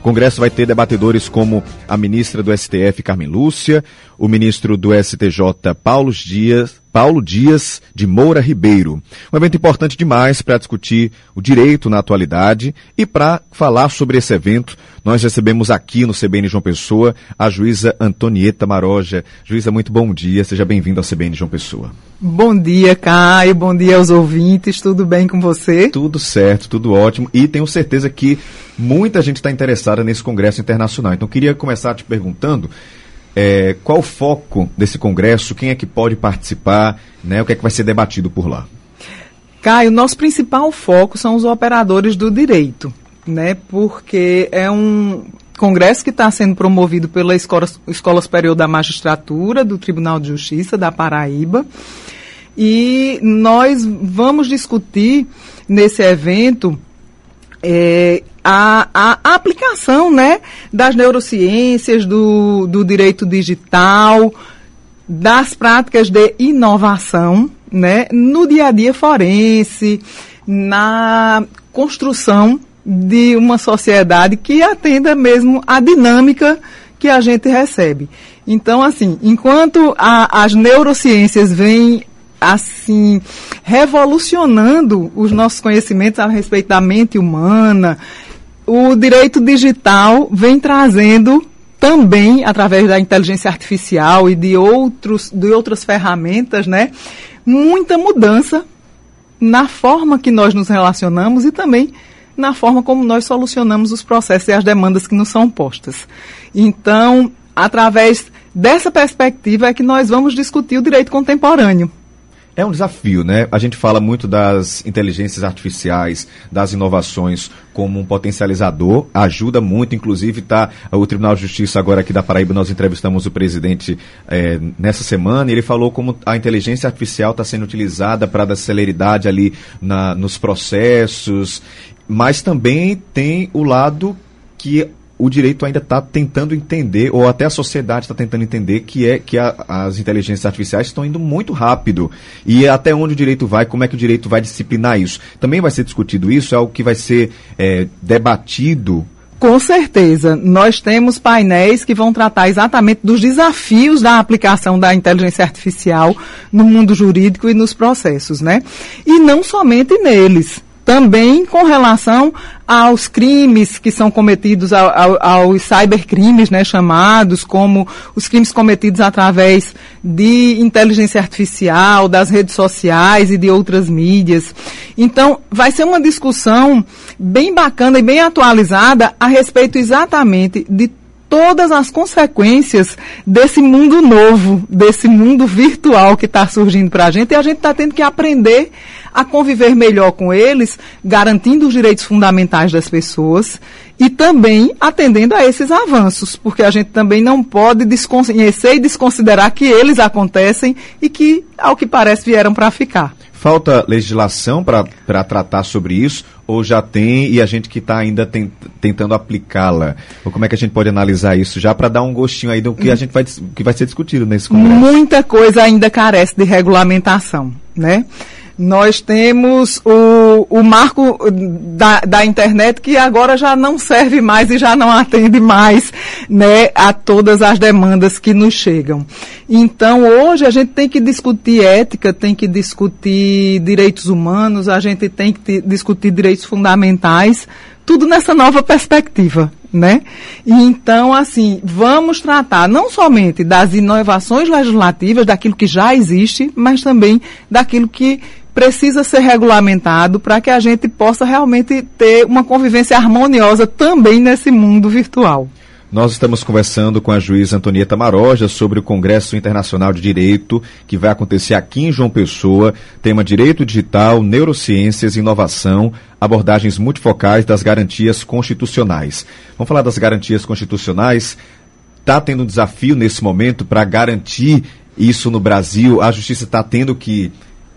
Congresso vai ter debatedores como a ministra do STF, Carmen Lúcia, o ministro do STJ, Paulo Dias de Moura Ribeiro. Um evento importante demais para discutir o direito na atualidade, e para falar sobre esse evento, nós recebemos aqui no CBN João Pessoa a juíza Antonieta Maroja. Juíza, muito bom dia, seja bem-vinda ao CBN João Pessoa. Bom dia, Caio, bom dia aos ouvintes, tudo bem com você? Tudo certo, tudo ótimo, e tenho certeza que muita gente está interessada nesse Congresso Internacional. Então, queria começar te perguntando qual o foco desse congresso, quem é que pode participar, né, o que é que vai ser debatido por lá? Caio, nosso principal foco são os operadores do direito, né, porque é um congresso que está sendo promovido pela Escola Superior da Magistratura, do Tribunal de Justiça da Paraíba, e nós vamos discutir nesse evento a aplicação, né, das neurociências, do direito digital, das práticas de inovação, né, no dia a dia forense, na construção de uma sociedade que atenda mesmo a dinâmica que a gente recebe. Então, assim, enquanto as neurociências vêm assim, revolucionando os nossos conhecimentos a respeito da mente humana, o direito digital vem trazendo também, através da inteligência artificial e de outras ferramentas, né, muita mudança na forma que nós nos relacionamos e também na forma como nós solucionamos os processos e as demandas que nos são postas. Então, através dessa perspectiva é que nós vamos discutir o direito contemporâneo. É um desafio, né? A gente fala muito das inteligências artificiais, das inovações como um potencializador, ajuda muito, inclusive o Tribunal de Justiça agora aqui da Paraíba, nós entrevistamos o presidente nessa semana, e ele falou como a inteligência artificial está sendo utilizada para dar celeridade ali nos processos, mas também tem o lado que o direito ainda está tentando entender, ou até a sociedade está tentando entender, que as inteligências artificiais estão indo muito rápido. E até onde o direito vai, como é que o direito vai disciplinar isso? Também vai ser discutido isso? É algo que vai ser debatido? Com certeza. Nós temos painéis que vão tratar exatamente dos desafios da aplicação da inteligência artificial no mundo jurídico e nos processos, né? E não somente neles. Também com relação aos crimes que são cometidos, aos cybercrimes, né, chamados, como os crimes cometidos através de inteligência artificial, das redes sociais e de outras mídias. Então, vai ser uma discussão bem bacana e bem atualizada a respeito exatamente de todas as consequências desse mundo novo, desse mundo virtual que está surgindo para a gente, e a gente está tendo que aprender a conviver melhor com eles, garantindo os direitos fundamentais das pessoas e também atendendo a esses avanços, porque a gente também não pode desconhecer e desconsiderar que eles acontecem e que, ao que parece, vieram para ficar. Falta legislação para tratar sobre isso, ou já tem e a gente que está ainda tentando aplicá-la? Ou como é que a gente pode analisar isso já para dar um gostinho aí do que que vai ser discutido nesse congresso? Muita coisa ainda carece de regulamentação, né? Nós temos o marco da internet, que agora já não serve mais e já não atende mais, né, a todas as demandas que nos chegam. Então, hoje a gente tem que discutir ética, tem que discutir direitos humanos, a gente tem que discutir direitos fundamentais, tudo nessa nova perspectiva, né? E então, assim, vamos tratar não somente das inovações legislativas, daquilo que já existe, mas também daquilo que precisa ser regulamentado para que a gente possa realmente ter uma convivência harmoniosa também nesse mundo virtual. Nós estamos conversando com a juíza Antonieta Maroja sobre o Congresso Internacional de Direito, que vai acontecer aqui em João Pessoa, tema Direito Digital, Neurociências e Inovação, abordagens multifocais das garantias constitucionais. Vamos falar das garantias constitucionais. Está tendo um desafio nesse momento para garantir isso no Brasil? A Justiça está tendo que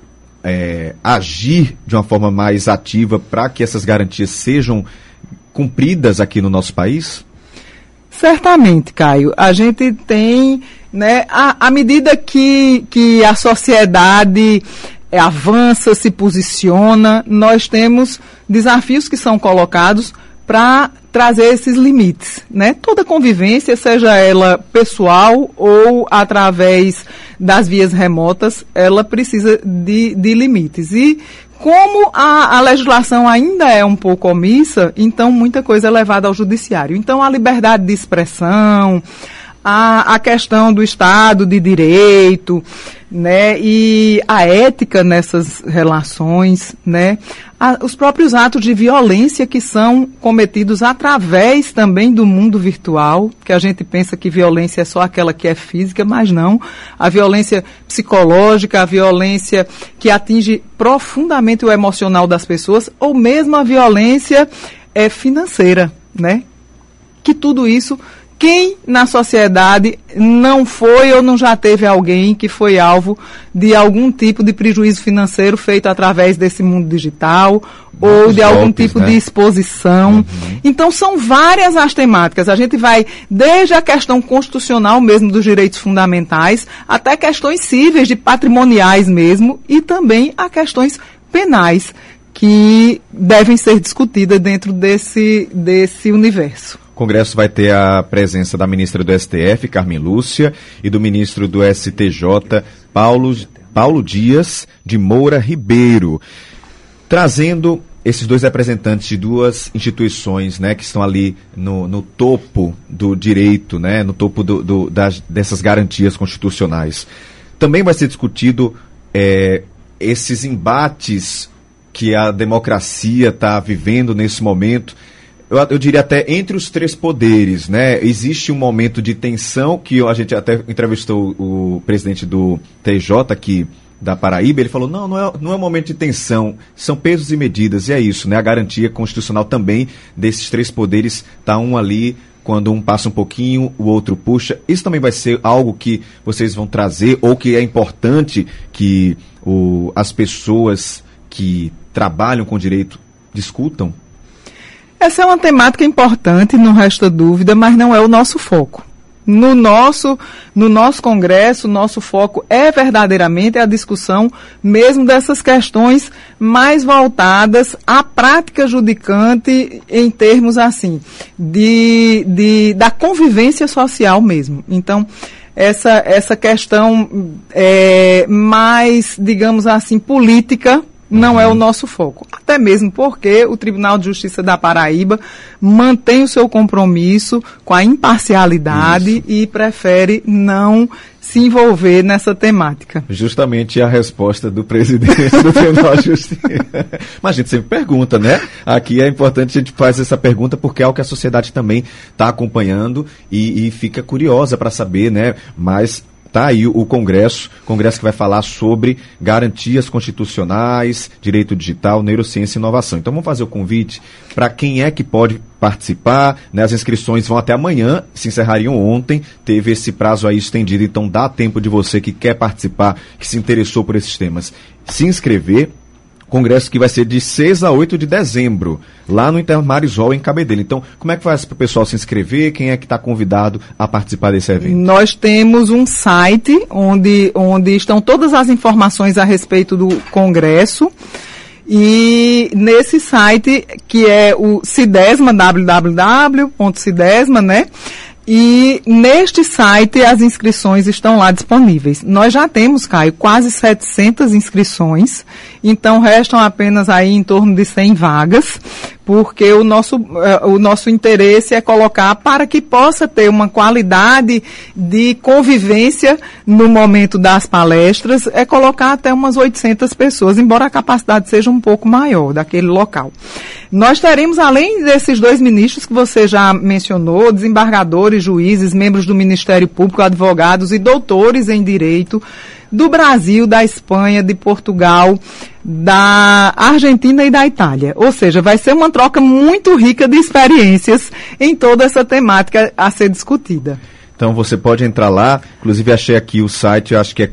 agir de uma forma mais ativa para que essas garantias sejam cumpridas aqui no nosso país? Certamente, Caio. A gente tem, né, à medida que a sociedade avança, se posiciona, nós temos desafios que são colocados para trazer esses limites, né? Toda convivência, seja ela pessoal ou através das vias remotas, ela precisa de limites. E como a legislação ainda é um pouco omissa, então muita coisa é levada ao judiciário. Então a liberdade de expressão, a questão do Estado de Direito, né, e a ética nessas relações, né, os próprios atos de violência que são cometidos através também do mundo virtual, que a gente pensa que violência é só aquela que é física, mas não. A violência psicológica, a violência que atinge profundamente o emocional das pessoas, ou mesmo a violência financeira, né, que tudo isso... Quem na sociedade não foi ou não já teve alguém que foi alvo de algum tipo de prejuízo financeiro feito através desse mundo digital ou de algum tipo de exposição? Então, são várias as temáticas. A gente vai desde a questão constitucional mesmo dos direitos fundamentais até questões cíveis, de patrimoniais mesmo, e também a questões penais que devem ser discutidas dentro desse universo. O Congresso vai ter a presença da ministra do STF, Carmen Lúcia, e do ministro do STJ, Paulo Dias de Moura Ribeiro, trazendo esses dois representantes de duas instituições, né, que estão ali no topo do direito, né, no topo dessas garantias constitucionais. Também vai ser discutido esses embates que a democracia está vivendo nesse momento. Eu diria até entre os três poderes, né? Existe um momento de tensão, que a gente até entrevistou o presidente do TJ aqui da Paraíba, ele falou, não é um momento de tensão, são pesos e medidas, e é isso, né? A garantia constitucional também desses três poderes está um ali, quando um passa um pouquinho, o outro puxa. Isso também vai ser algo que vocês vão trazer, ou que é importante que as pessoas que trabalham com direito discutam? Essa é uma temática importante, não resta dúvida, mas não é o nosso foco. No nosso Congresso, o nosso foco é verdadeiramente a discussão mesmo dessas questões mais voltadas à prática judicante em termos assim, da convivência social mesmo. Então, essa questão mais, digamos assim, política, não é o nosso foco. Até mesmo porque o Tribunal de Justiça da Paraíba mantém o seu compromisso com a imparcialidade e prefere não se envolver nessa temática. Justamente a resposta do presidente do Tribunal de Justiça. Mas a gente sempre pergunta, né? Aqui é importante a gente fazer essa pergunta porque é algo que a sociedade também está acompanhando e fica curiosa para saber, né? Mas tá aí o Congresso que vai falar sobre garantias constitucionais, direito digital, neurociência e inovação. Então vamos fazer o convite para quem é que pode participar, né? As inscrições vão até amanhã, se encerrariam ontem, teve esse prazo aí estendido, então dá tempo de você que quer participar, que se interessou por esses temas, se inscrever. Congresso que vai ser de 6 a 8 de dezembro, lá no Intermarisol, em Cabedelo. Então, como é que faz para o pessoal se inscrever? Quem é que está convidado a participar desse evento? Nós temos um site onde estão todas as informações a respeito do Congresso. E nesse site, que é o Cidesma, www.cidesma, né? E neste site as inscrições estão lá disponíveis. Nós já temos, Caio, quase 700 inscrições, então restam apenas aí em torno de 100 vagas, porque o nosso interesse é colocar para que possa ter uma qualidade de convivência no momento das palestras, é colocar até umas 800 pessoas, embora a capacidade seja um pouco maior daquele local. Nós teremos, além desses dois ministros que você já mencionou, desembargadores, juízes, membros do Ministério Público, advogados e doutores em direito do Brasil, da Espanha, de Portugal, da Argentina e da Itália. Ou seja, vai ser uma troca muito rica de experiências em toda essa temática a ser discutida. Então você pode entrar lá, inclusive achei aqui o site, acho que é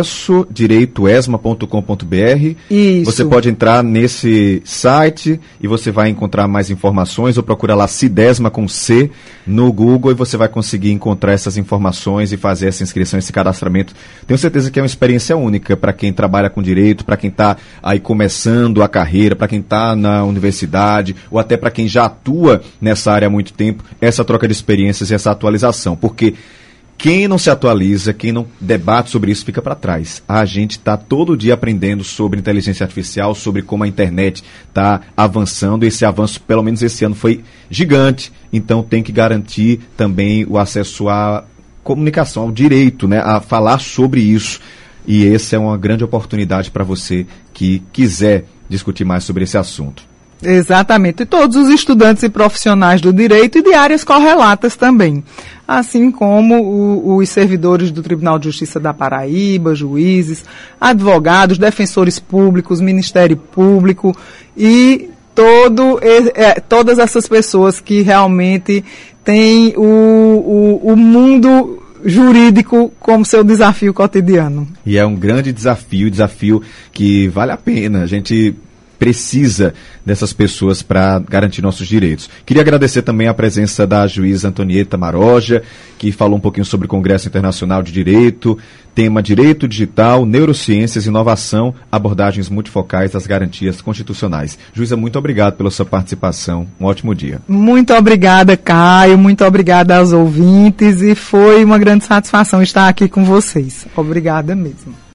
congressodireitoesma.com.br. Isso. Você pode entrar nesse site e você vai encontrar mais informações, ou procura lá Cidesma com C no Google e você vai conseguir encontrar essas informações e fazer essa inscrição, esse cadastramento. Tenho certeza que é uma experiência única para quem trabalha com direito, para quem está aí começando a carreira, para quem está na universidade, ou até para quem já atua nessa área há muito tempo, essa troca de experiências e essa atualização, porque quem não se atualiza, quem não debate sobre isso, fica para trás. A gente está todo dia aprendendo sobre inteligência artificial, sobre como a internet está avançando. Esse avanço, pelo menos esse ano, foi gigante. Então tem que garantir também o acesso à comunicação, ao direito, né, a falar sobre isso. E essa é uma grande oportunidade para você que quiser discutir mais sobre esse assunto. Exatamente. E todos os estudantes e profissionais do direito e de áreas correlatas também. Assim como os servidores do Tribunal de Justiça da Paraíba, juízes, advogados, defensores públicos, Ministério Público e todas essas pessoas que realmente têm o mundo jurídico como seu desafio cotidiano. E é um grande desafio que vale a pena. A gente precisa dessas pessoas para garantir nossos direitos. Queria agradecer também a presença da juíza Antonieta Maroja, que falou um pouquinho sobre o Congresso Internacional de Direito, tema Direito Digital, Neurociências, Inovação, abordagens multifocais das garantias constitucionais. Juíza, muito obrigado pela sua participação. Um ótimo dia. Muito obrigada, Caio. Muito obrigada aos ouvintes e foi uma grande satisfação estar aqui com vocês. Obrigada mesmo.